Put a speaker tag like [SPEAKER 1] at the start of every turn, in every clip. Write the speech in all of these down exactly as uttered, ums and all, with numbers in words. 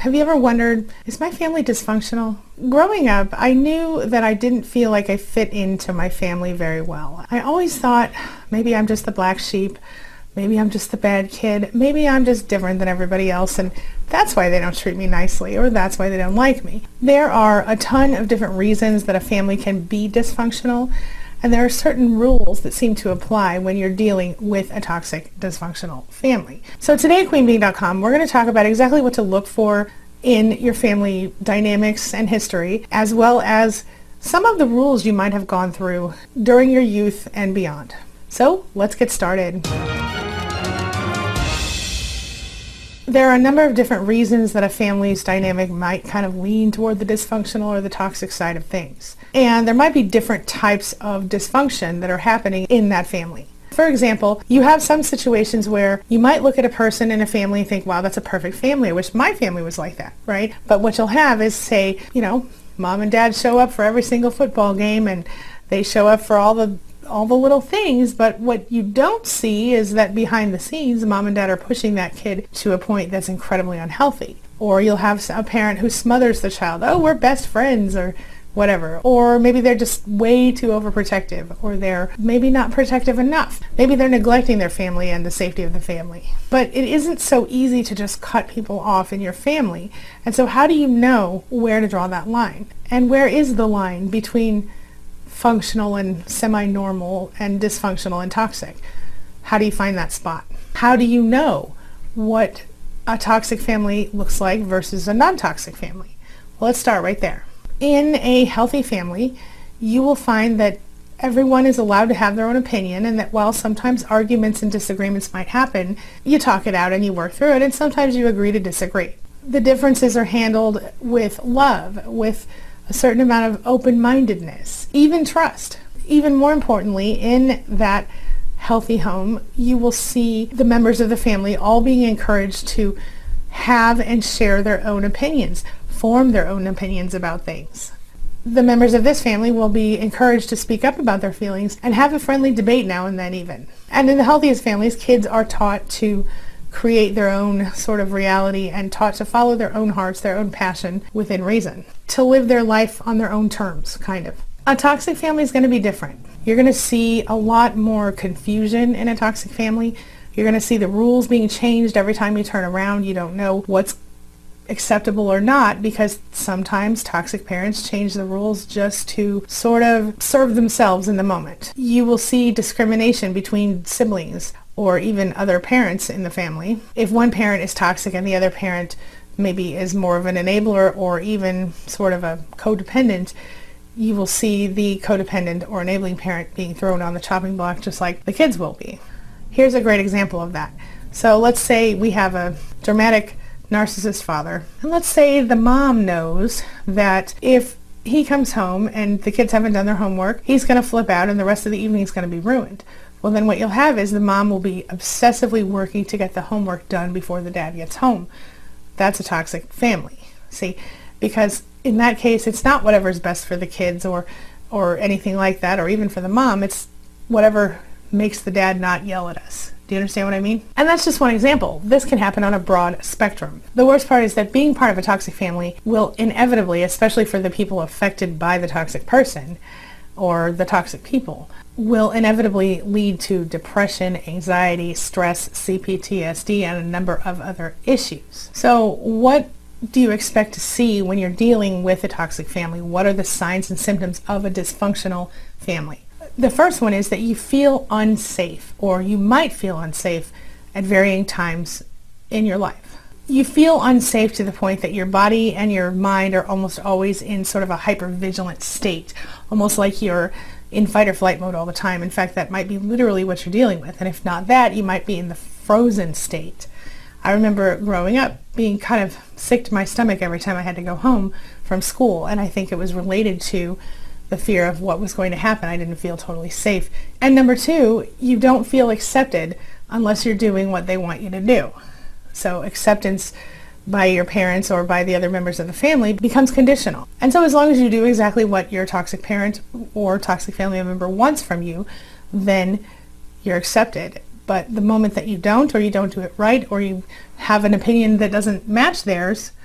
[SPEAKER 1] Have you ever wondered, is my family dysfunctional? Growing up, I knew that I didn't feel like I fit into my family very well. I always thought, maybe I'm just the black sheep, maybe I'm just the bad kid, maybe I'm just different than everybody else, and that's why they don't treat me nicely, or that's why they don't like me. There are a ton of different reasons that a family can be dysfunctional, and there are certain rules that seem to apply when you're dealing with a toxic, dysfunctional family. So today at queen beeing dot com, we're going to talk about exactly what to look for in your family dynamics and history, as well as some of the rules you might have gone through during your youth and beyond. So let's get started. There are a number of different reasons that a family's dynamic might kind of lean toward the dysfunctional or the toxic side of things. And there might be different types of dysfunction that are happening in that family. For example, you have some situations where you might look at a person in a family and think, wow, that's a perfect family. I wish my family was like that, right? But what you'll have is, say, you know, mom and dad show up for every single football game and they show up for all the all the little things, but what you don't see is that behind the scenes, mom and dad are pushing that kid to a point that's incredibly unhealthy. Or you'll have a parent who smothers the child. Oh, we're best friends, or whatever. Or maybe they're just way too overprotective, or they're maybe not protective enough. Maybe they're neglecting their family and the safety of the family. But it isn't so easy to just cut people off in your family. And so how do you know where to draw that line? And where is the line between functional and semi-normal and dysfunctional and toxic? How do you find that spot? How do you know what a toxic family looks like versus a non-toxic family? Well, let's start right there. In a healthy family, you will find that everyone is allowed to have their own opinion, and that while sometimes arguments and disagreements might happen, you talk it out and you work through it, and sometimes you agree to disagree. The differences are handled with love, with a certain amount of open-mindedness, even trust. Even more importantly, in that healthy home, you will see the members of the family all being encouraged to have and share their own opinions, form their own opinions about things. The members of this family will be encouraged to speak up about their feelings and have a friendly debate now and then even. And in the healthiest families, kids are taught to create their own sort of reality and taught to follow their own hearts, their own passion within reason, to live their life on their own terms, kind of. A toxic family is going to be different. You're going to see a lot more confusion in a toxic family. You're going to see the rules being changed every time you turn around. You don't know what's acceptable or not, because sometimes toxic parents change the rules just to sort of serve themselves in the moment. You will see discrimination between siblings or even other parents in the family. If one parent is toxic and the other parent maybe is more of an enabler or even sort of a codependent, you will see the codependent or enabling parent being thrown on the chopping block just like the kids will be. Here's a great example of that. So let's say we have a dramatic narcissist father, and let's say the mom knows that if he comes home and the kids haven't done their homework, he's going to flip out and the rest of the evening is going to be ruined. Well, then what you'll have is the mom will be obsessively working to get the homework done before the dad gets home. That's a toxic family. See, because in that case, it's not whatever's best for the kids or or anything like that, or even for the mom. It's whatever makes the dad not yell at us. Do you understand what I mean? And that's just one example. This can happen on a broad spectrum. The worst part is that being part of a toxic family will inevitably, especially for the people affected by the toxic person or the toxic people, will inevitably lead to depression, anxiety, stress, C P T S D, and a number of other issues. So what do you expect to see when you're dealing with a toxic family? What are the signs and symptoms of a dysfunctional family? The first one is that you feel unsafe, or you might feel unsafe at varying times in your life. You feel unsafe to the point that your body and your mind are almost always in sort of a hypervigilant state, almost like you're in fight or flight mode all the time. In fact, that might be literally what you're dealing with. And if not that, you might be in the frozen state. I remember growing up being kind of sick to my stomach every time I had to go home from school, and I think it was related to the fear of what was going to happen. I didn't feel totally safe. And number two, you don't feel accepted unless you're doing what they want you to do. So acceptance by your parents or by the other members of the family becomes conditional. And so as long as you do exactly what your toxic parent or toxic family member wants from you, then you're accepted. But the moment that you don't, or you don't do it right, or you have an opinion that doesn't match theirs,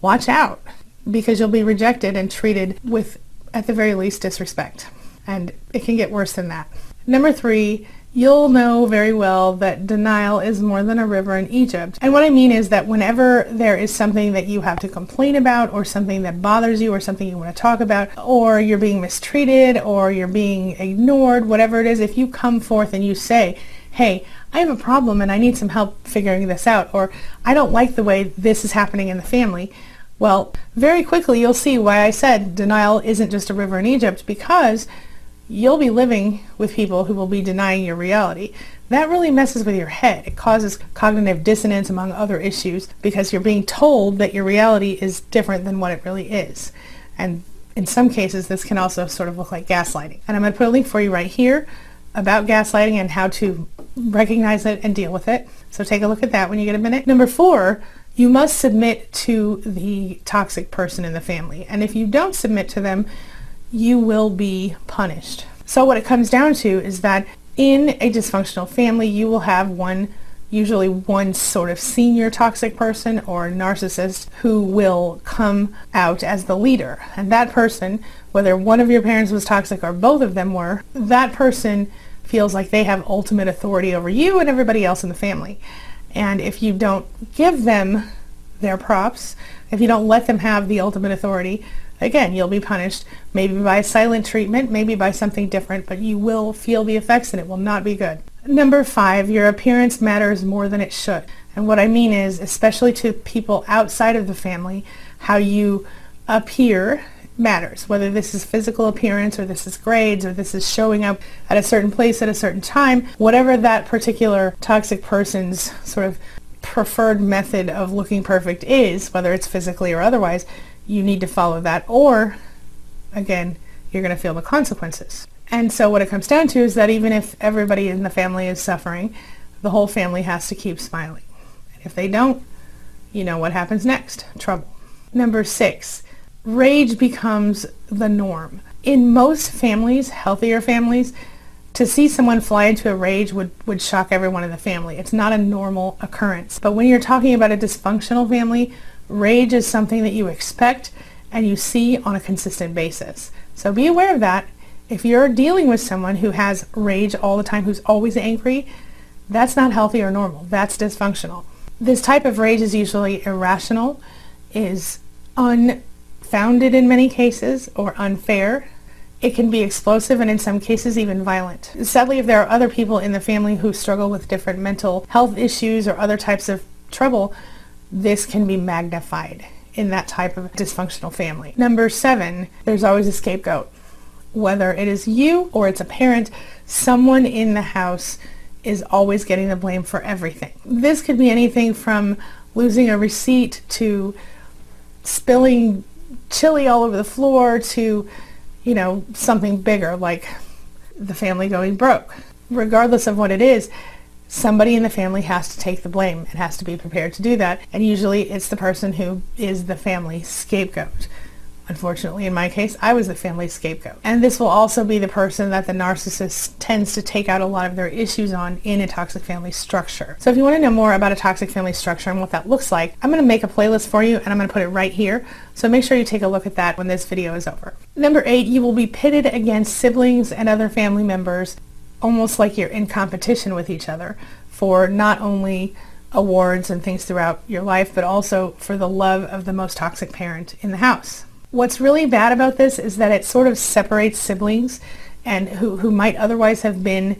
[SPEAKER 1] watch out, because you'll be rejected and treated with, at the very least, disrespect. And it can get worse than that. Number three, you'll know very well that denial is more than a river in Egypt. And what I mean is that whenever there is something that you have to complain about, or something that bothers you, or something you want to talk about, or you're being mistreated, or you're being ignored, whatever it is, if you come forth and you say, hey, I have a problem and I need some help figuring this out, or I don't like the way this is happening in the family, well, very quickly you'll see why I said denial isn't just a river in Egypt, because you'll be living with people who will be denying your reality. That really messes with your head. It causes cognitive dissonance, among other issues, because you're being told that your reality is different than what it really is. And in some cases, this can also sort of look like gaslighting. And I'm going to put a link for you right here about gaslighting and how to recognize it and deal with it. So take a look at that when you get a minute. Number four, you must submit to the toxic person in the family. And if you don't submit to them, you will be punished. So what it comes down to is that in a dysfunctional family, you will have one, usually one sort of senior toxic person or narcissist who will come out as the leader. And that person, whether one of your parents was toxic or both of them were, that person feels like they have ultimate authority over you and everybody else in the family. And if you don't give them their props, if you don't let them have the ultimate authority, again, you'll be punished, maybe by silent treatment, maybe by something different, but you will feel the effects and it will not be good. Number five, your appearance matters more than it should. And what I mean is, especially to people outside of the family, how you appear matters. Whether this is physical appearance, or this is grades, or this is showing up at a certain place at a certain time, whatever that particular toxic person's sort of preferred method of looking perfect is, whether it's physically or otherwise, you need to follow that, or again, you're going to feel the consequences. And so what it comes down to is that even if everybody in the family is suffering, the whole family has to keep smiling. And if they don't, you know what happens next. Trouble. Number six, rage becomes the norm. In most families, healthier families, to see someone fly into a rage would, would shock everyone in the family. It's not a normal occurrence. But when you're talking about a dysfunctional family, rage is something that you expect and you see on a consistent basis. So be aware of that. If you're dealing with someone who has rage all the time, who's always angry, that's not healthy or normal. That's dysfunctional. This type of rage is usually irrational, is unfounded in many cases, or unfair. It can be explosive and in some cases even violent. Sadly, if there are other people in the family who struggle with different mental health issues or other types of trouble, this can be magnified in that type of dysfunctional family. Number seven, there's always a scapegoat. Whether it is you or it's a parent, someone in the house is always getting the blame for everything. This could be anything from losing a receipt to spilling chili all over the floor to, you know, something bigger like the family going broke. Regardless of what it is, somebody in the family has to take the blame and has to be prepared to do that. And usually it's the person who is the family scapegoat. Unfortunately, in my case, I was the family scapegoat. And this will also be the person that the narcissist tends to take out a lot of their issues on in a toxic family structure. So if you want to know more about a toxic family structure and what that looks like, I'm going to make a playlist for you and I'm going to put it right here. So make sure you take a look at that when this video is over. Number eight, you will be pitted against siblings and other family members, almost like you're in competition with each other for not only awards and things throughout your life, but also for the love of the most toxic parent in the house. What's really bad about this is that it sort of separates siblings and who, who might otherwise have been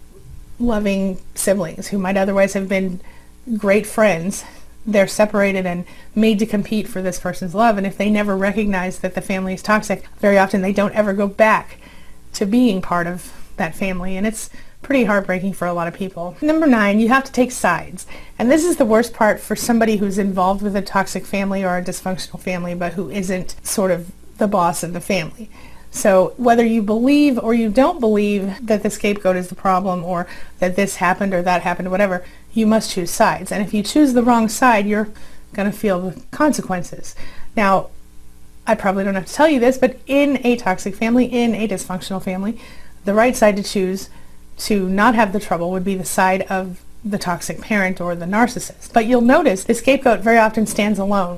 [SPEAKER 1] loving siblings, who might otherwise have been great friends. They're separated and made to compete for this person's love. And if they never recognize that the family is toxic, very often they don't ever go back to being part of that family. And it's pretty heartbreaking for a lot of people. Number nine, you have to take sides. And this is the worst part for somebody who's involved with a toxic family or a dysfunctional family, but who isn't sort of the boss of the family. So whether you believe or you don't believe that the scapegoat is the problem, or that this happened or that happened or whatever, you must choose sides. And if you choose the wrong side, you're going to feel the consequences. Now, I probably don't have to tell you this, but in a toxic family, in a dysfunctional family, the right side to choose to not have the trouble would be the side of the toxic parent or the narcissist. But you'll notice the scapegoat very often stands alone.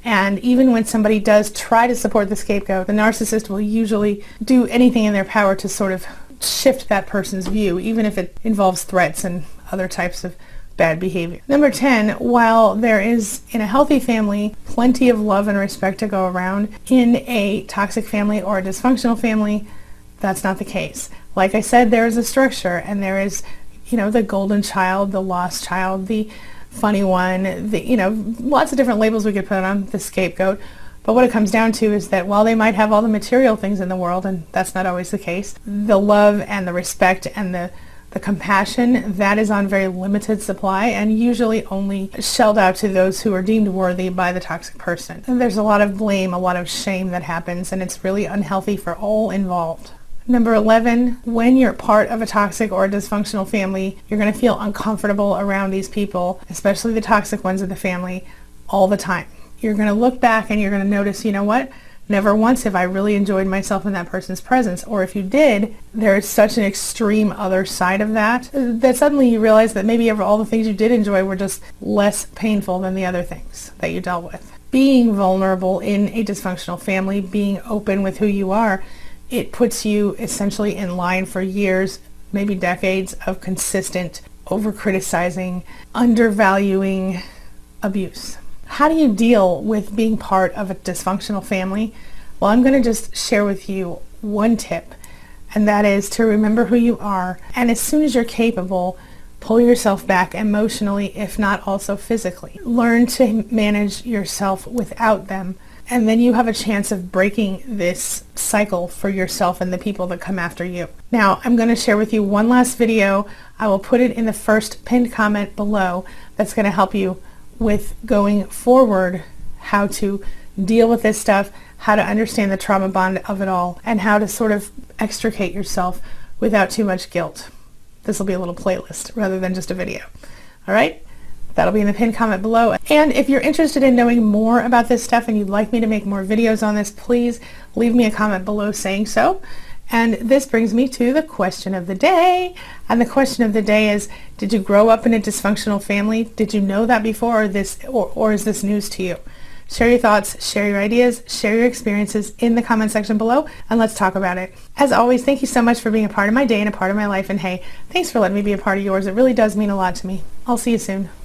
[SPEAKER 1] And even when somebody does try to support the scapegoat, the narcissist will usually do anything in their power to sort of shift that person's view, even if it involves threats and other types of bad behavior. Number ten, while there is in a healthy family plenty of love and respect to go around, in a toxic family or a dysfunctional family, that's not the case. Like I said, there is a structure, and there is, you know, the golden child, the lost child, the funny one, the, you know, lots of different labels we could put on the scapegoat. But what it comes down to is that while they might have all the material things in the world, and that's not always the case, the love and the respect and the, the compassion, that is on very limited supply and usually only shelled out to those who are deemed worthy by the toxic person. And there's a lot of blame, a lot of shame that happens, and it's really unhealthy for all involved. Number eleven, when you're part of a toxic or a dysfunctional family, you're going to feel uncomfortable around these people, especially the toxic ones in the family, all the time. You're going to look back and you're going to notice, you know what? Never once have I really enjoyed myself in that person's presence. Or if you did, there is such an extreme other side of that, that suddenly you realize that maybe all the things you did enjoy were just less painful than the other things that you dealt with. Being vulnerable in a dysfunctional family, being open with who you are, it puts you essentially in line for years, maybe decades of consistent over-criticizing, undervaluing abuse. How do you deal with being part of a dysfunctional family? Well, I'm going to just share with you one tip, and that is to remember who you are, and as soon as you're capable, pull yourself back emotionally, if not also physically. Learn to manage yourself without them, and then you have a chance of breaking this cycle for yourself and the people that come after you. Now, I'm going to share with you one last video. I will put it in the first pinned comment below that's going to help you with going forward, how to deal with this stuff, how to understand the trauma bond of it all, and how to sort of extricate yourself without too much guilt. This will be a little playlist rather than just a video. All right? That'll be in the pinned comment below. And if you're interested in knowing more about this stuff and you'd like me to make more videos on this, please leave me a comment below saying so. And this brings me to the question of the day. And the question of the day is, did you grow up in a dysfunctional family? Did you know that before, or this, or, or is this news to you? Share your thoughts, share your ideas, share your experiences in the comment section below, and let's talk about it. As always, thank you so much for being a part of my day and a part of my life. And hey, thanks for letting me be a part of yours. It really does mean a lot to me. I'll see you soon.